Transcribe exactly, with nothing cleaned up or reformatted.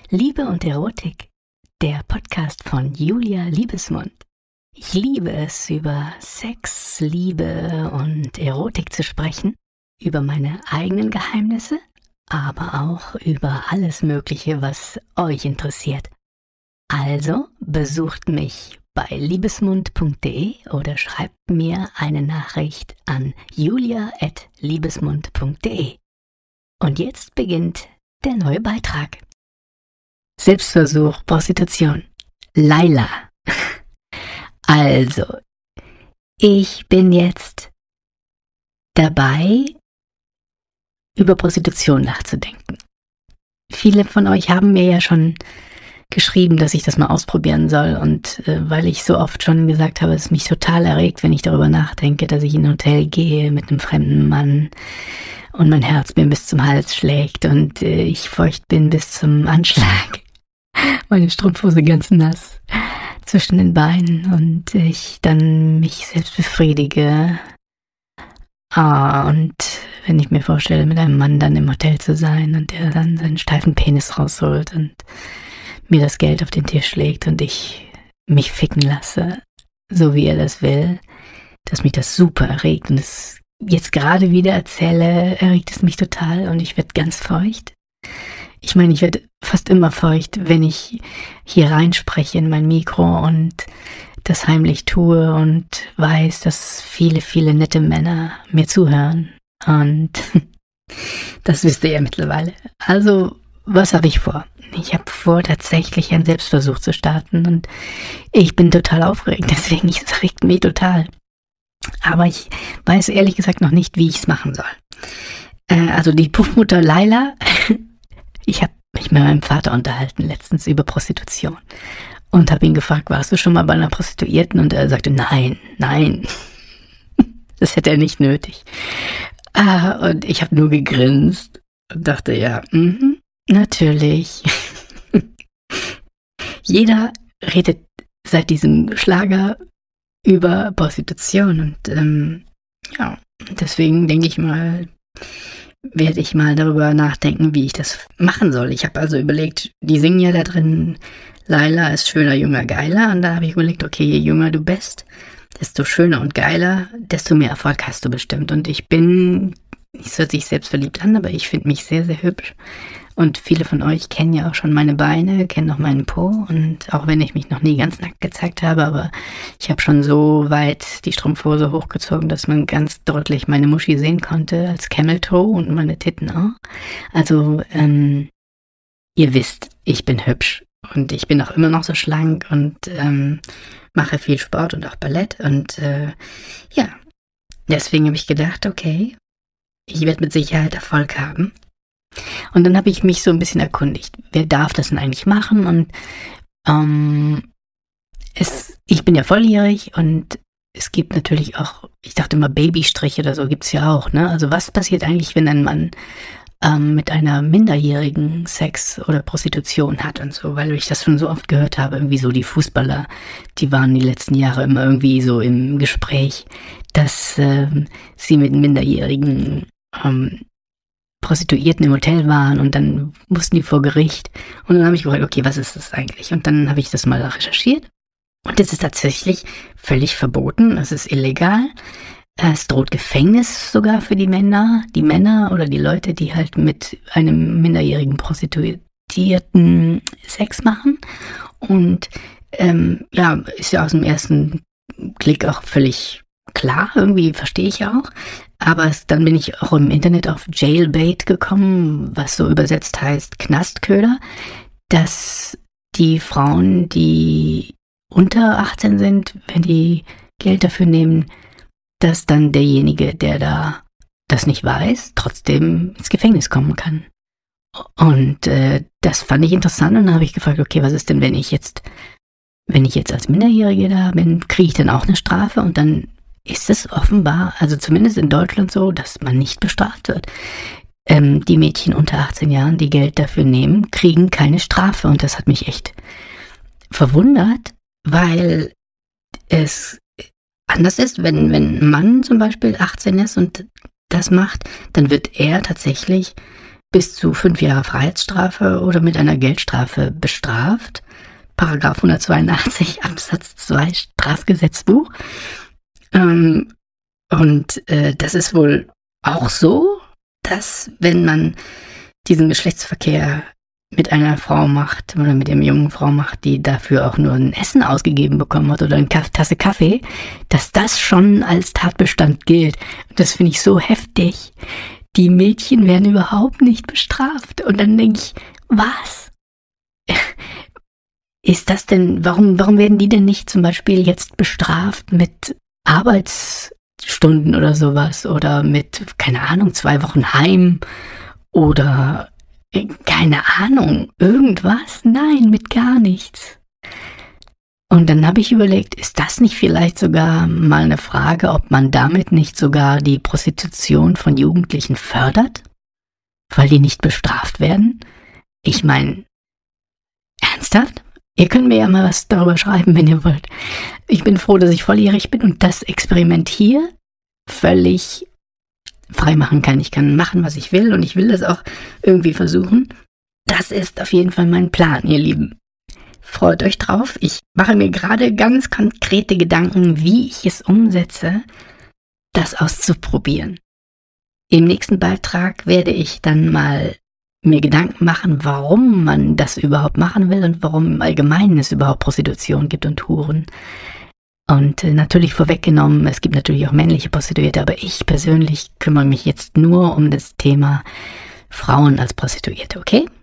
Liebe und Erotik, der Podcast von Julia Liebesmund. Ich liebe es, über Sex, Liebe und Erotik zu sprechen, über meine eigenen Geheimnisse, aber auch über alles Mögliche, was euch interessiert. Also besucht mich bei liebesmund punkt de oder schreibt mir eine Nachricht an julia at liebesmund punkt de. Und jetzt beginnt der neue Beitrag. Selbstversuch, Prostitution. Laila. Also, ich bin jetzt dabei, über Prostitution nachzudenken. Viele von euch haben mir ja schon geschrieben, dass ich das mal ausprobieren soll, und äh, weil ich so oft schon gesagt habe, es mich total erregt, wenn ich darüber nachdenke, dass ich in ein Hotel gehe mit einem fremden Mann und mein Herz mir bis zum Hals schlägt und äh, ich feucht bin bis zum Anschlag. Meine Strumpfhose ganz nass zwischen den Beinen und ich dann mich selbst befriedige. Ah, und wenn ich mir vorstelle, mit einem Mann dann im Hotel zu sein und der dann seinen steifen Penis rausholt und mir das Geld auf den Tisch legt und ich mich ficken lasse, so wie er das will, dass mich das super erregt. Und es jetzt gerade wieder erzähle, erregt es mich total und ich werde ganz feucht. Ich meine, ich werde fast immer feucht, wenn ich hier reinspreche in mein Mikro und das heimlich tue und weiß, dass viele, viele nette Männer mir zuhören. Und das wisst ihr ja mittlerweile. Also, was habe ich vor? Ich habe vor, tatsächlich einen Selbstversuch zu starten und ich bin total aufgeregt, deswegen es regt mich total. Aber ich weiß ehrlich gesagt noch nicht, wie ich es machen soll. Äh, also die Puffmutter Laila, ich habe mich mit meinem Vater unterhalten letztens über Prostitution und habe ihn gefragt, warst du schon mal bei einer Prostituierten? Und er sagte, nein, nein, das hätte er nicht nötig. Ah, und ich habe nur gegrinst und dachte, ja, mhm, natürlich. Jeder redet seit diesem Schlager über Prostitution und ähm, ja, deswegen denke ich mal, werde ich mal darüber nachdenken, wie ich das machen soll. Ich habe also überlegt, die singen ja da drin, Laila ist schöner, jünger, geiler, und da habe ich überlegt, okay, je jünger du bist, desto schöner und geiler, desto mehr Erfolg hast du bestimmt. Und ich bin, es hört sich selbstverliebt an, aber ich finde mich sehr, sehr hübsch. Und viele von euch kennen ja auch schon meine Beine, kennen auch meinen Po. Und auch wenn ich mich noch nie ganz nackt gezeigt habe, aber ich habe schon so weit die Strumpfhose hochgezogen, dass man ganz deutlich meine Muschi sehen konnte, als Camel Toe, und meine Titten auch. Also, ähm, ihr wisst, ich bin hübsch. Und ich bin auch immer noch so schlank und ähm, mache viel Sport und auch Ballett. Und äh, ja, deswegen habe ich gedacht, okay, ich werde mit Sicherheit Erfolg haben. Und dann habe ich mich so ein bisschen erkundigt, wer darf das denn eigentlich machen? Und ähm, es, ich bin ja volljährig und es gibt natürlich auch, ich dachte immer Babystrich oder so gibt's ja auch, ne? Also was passiert eigentlich, wenn ein Mann ähm, mit einer Minderjährigen Sex oder Prostitution hat und so, weil ich das schon so oft gehört habe, irgendwie so die Fußballer, die waren die letzten Jahre immer irgendwie so im Gespräch, dass ähm, sie mit Minderjährigen ähm, Prostituierten im Hotel waren und dann mussten die vor Gericht. Und dann habe ich gefragt, okay, was ist das eigentlich? Und dann habe ich das mal recherchiert. Und es ist tatsächlich völlig verboten. Es ist illegal. Es droht Gefängnis sogar für die Männer. Die Männer oder die Leute, die halt mit einem minderjährigen Prostituierten Sex machen. Und ähm, ja, ist ja aus dem ersten Klick auch völlig klar. Irgendwie verstehe ich auch. Aber es, dann bin ich auch im Internet auf Jailbait gekommen, was so übersetzt heißt Knastköder, dass die Frauen, die unter achtzehn sind, wenn die Geld dafür nehmen, dass dann derjenige, der da das nicht weiß, trotzdem ins Gefängnis kommen kann. Und äh, das fand ich interessant und dann habe ich gefragt, okay, was ist denn, wenn ich jetzt, wenn ich jetzt als Minderjährige da bin, kriege ich dann auch eine Strafe? Und dann ist es offenbar, also zumindest in Deutschland so, dass man nicht bestraft wird. Ähm, die Mädchen unter achtzehn Jahren, die Geld dafür nehmen, kriegen keine Strafe. Und das hat mich echt verwundert, weil es anders ist, wenn, wenn ein Mann zum Beispiel achtzehn ist und das macht, dann wird er tatsächlich bis zu fünf Jahre Freiheitsstrafe oder mit einer Geldstrafe bestraft. Paragraph hundertzweiundachtzig Absatz zwei Strafgesetzbuch. Ähm, und äh, das ist wohl auch so, dass wenn man diesen Geschlechtsverkehr mit einer Frau macht oder mit einer jungen Frau macht, die dafür auch nur ein Essen ausgegeben bekommen hat oder eine Tasse Kaffee, dass das schon als Tatbestand gilt. Und das finde ich so heftig. Die Mädchen werden überhaupt nicht bestraft. Und dann denke ich, was? Ist das denn, warum, warum werden die denn nicht zum Beispiel jetzt bestraft mit Arbeitsstunden oder sowas oder mit, keine Ahnung, zwei Wochen Heim oder keine Ahnung, irgendwas? Nein, mit gar nichts. Und dann habe ich überlegt, ist das nicht vielleicht sogar mal eine Frage, ob man damit nicht sogar die Prostitution von Jugendlichen fördert, weil die nicht bestraft werden? Ich meine, ernsthaft? Ihr könnt mir ja mal was darüber schreiben, wenn ihr wollt. Ich bin froh, dass ich volljährig bin und das Experiment hier völlig frei machen kann. Ich kann machen, was ich will und ich will das auch irgendwie versuchen. Das ist auf jeden Fall mein Plan, ihr Lieben. Freut euch drauf. Ich mache mir gerade ganz konkrete Gedanken, wie ich es umsetze, das auszuprobieren. Im nächsten Beitrag werde ich dann mal mir Gedanken machen, warum man das überhaupt machen will und warum im Allgemeinen es überhaupt Prostitution gibt und Huren. Und natürlich vorweggenommen, es gibt natürlich auch männliche Prostituierte, aber ich persönlich kümmere mich jetzt nur um das Thema Frauen als Prostituierte, okay?